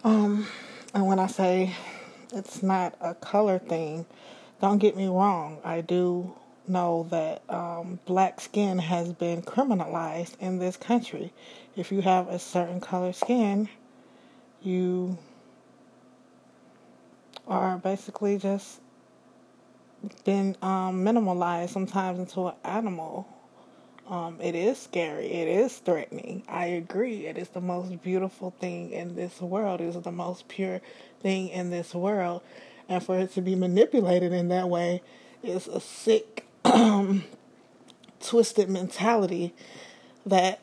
And when I say it's not a color thing, don't get me wrong. I do know that black skin has been criminalized in this country. If you have a certain color skin, you are basically just been minimalized sometimes into an animal. It is scary. It is threatening. I agree. It is the most beautiful thing in this world. It is the most pure thing in this world. And for it to be manipulated in that way is a sick, twisted mentality that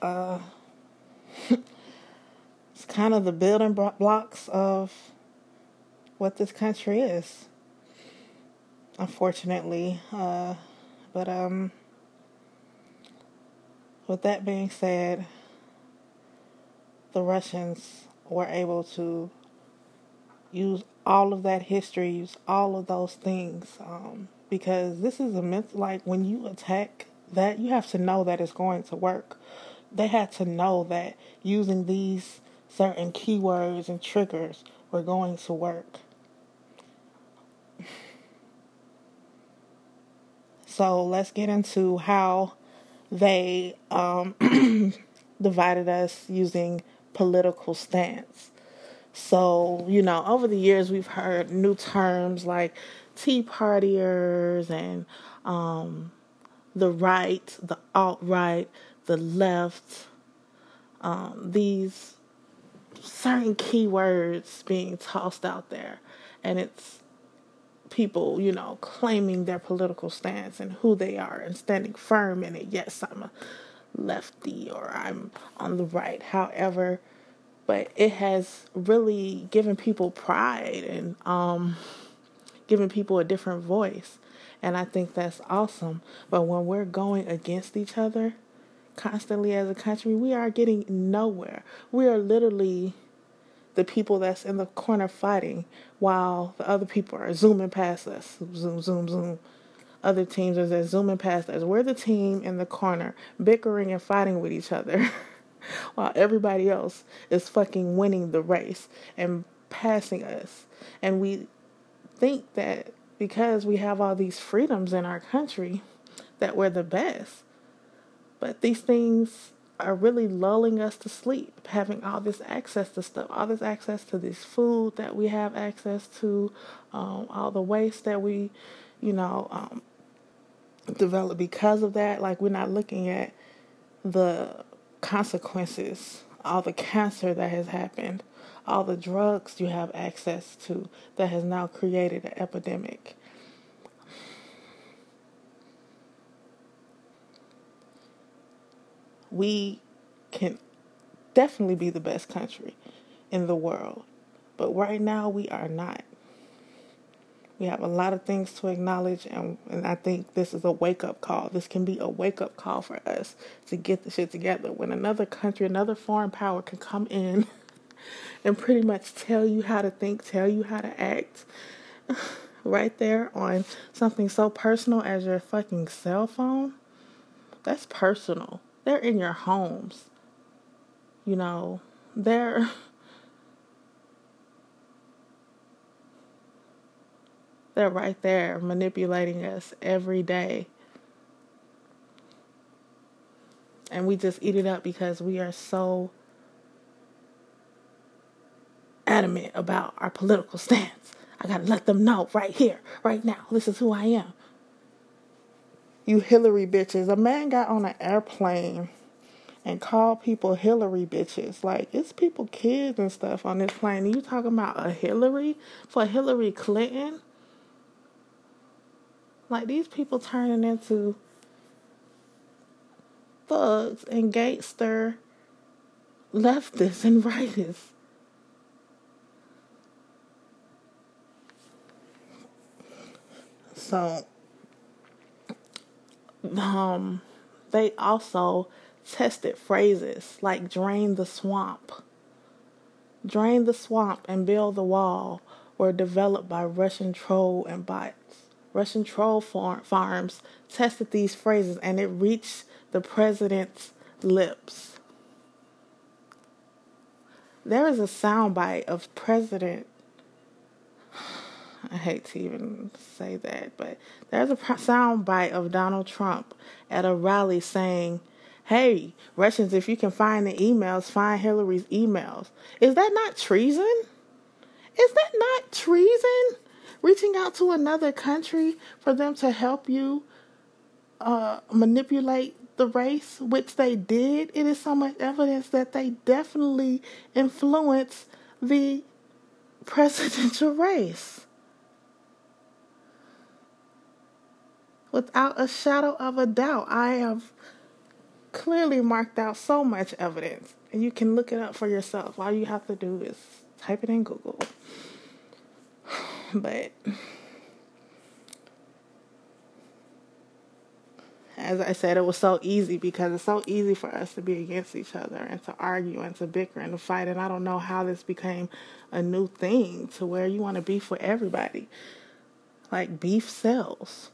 it's kind of the building blocks of what this country is, unfortunately. But with that being said, the Russians were able to use all of that history, use all of those things, because this is like when you attack that, you have to know that it's going to work. They had to know that using these certain keywords and triggers were going to work. So let's get into how they divided us using political stance. So, over the years we've heard new terms like Tea Partiers and the right, the alt-right, the left, these certain keywords being tossed out there. And it's people, claiming their political stance and who they are and standing firm in it. Yes, I'm a lefty or I'm on the right. However, but it has really given people pride and giving people a different voice. And I think that's awesome. But when we're going against each other constantly as a country, we are getting nowhere. We are literally the people that's in the corner fighting while the other people are zooming past us. Zoom, zoom, zoom. Other teams are just zooming past us. We're the team in the corner bickering and fighting with each other while everybody else is fucking winning the race and passing us. And we think that because we have all these freedoms in our country that we're the best. But these things are really lulling us to sleep, having all this access to stuff, all this access to this food that we have access to, all the waste that we, develop because of that. Like, we're not looking at the consequences, all the cancer that has happened, all the drugs you have access to that has now created an epidemic. We can definitely be the best country in the world, but right now we are not. We have a lot of things to acknowledge, and I think this is a wake-up call. This can be a wake-up call for us to get the shit together. When another country, another foreign power can come in and pretty much tell you how to think, tell you how to act, right there on something so personal as your fucking cell phone, that's personal. They're in your homes. They're right there manipulating us every day. And we just eat it up because we are so adamant about our political stance. I gotta let them know right here, right now. This is who I am. You Hillary bitches. A man got on an airplane and called people Hillary bitches. Like, it's people, kids and stuff on this plane. And you talking about a Hillary for Hillary Clinton? Like, these people turning into thugs and gangster leftists and rightists. So, they also tested phrases like drain the swamp. Drain the swamp and build the wall were developed by Russian troll and bots. Russian troll farms tested these phrases and it reached the president's lips. There is a soundbite of President, I hate to even say that, but there's a soundbite of Donald Trump at a rally saying, hey, Russians, if you can find the emails, find Hillary's emails. Is that not treason? Is that not treason? Reaching out to another country for them to help you manipulate the race, which they did. It is so much evidence that they definitely influenced the presidential race. Without a shadow of a doubt, I have clearly marked out so much evidence. And you can look it up for yourself. All you have to do is type it in Google. But as I said, it was so easy because it's so easy for us to be against each other and to argue and to bicker and to fight. And I don't know how this became a new thing to where you want to beef with everybody. Like, beef sells.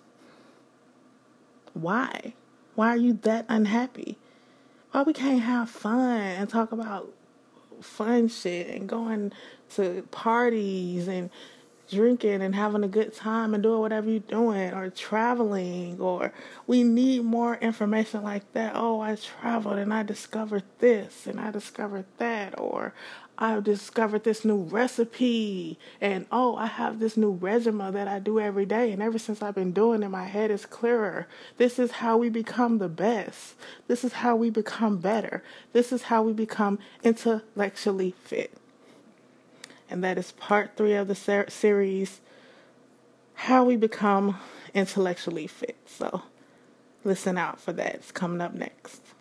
Why? Why are you that unhappy? Why we can't have fun and talk about fun shit and going to parties and drinking and having a good time and doing whatever you're doing, or traveling, or we need more information like that. Oh, I traveled and I discovered this and I discovered that, or I discovered this new recipe, and oh, I have this new regimen that I do every day, and ever since I've been doing it, my head is clearer. This is how we become the best. This is how we become better. This is how we become intellectually fit. And that is part 3 of the series, How We Become Intellectually Fit. So listen out for that. It's coming up next.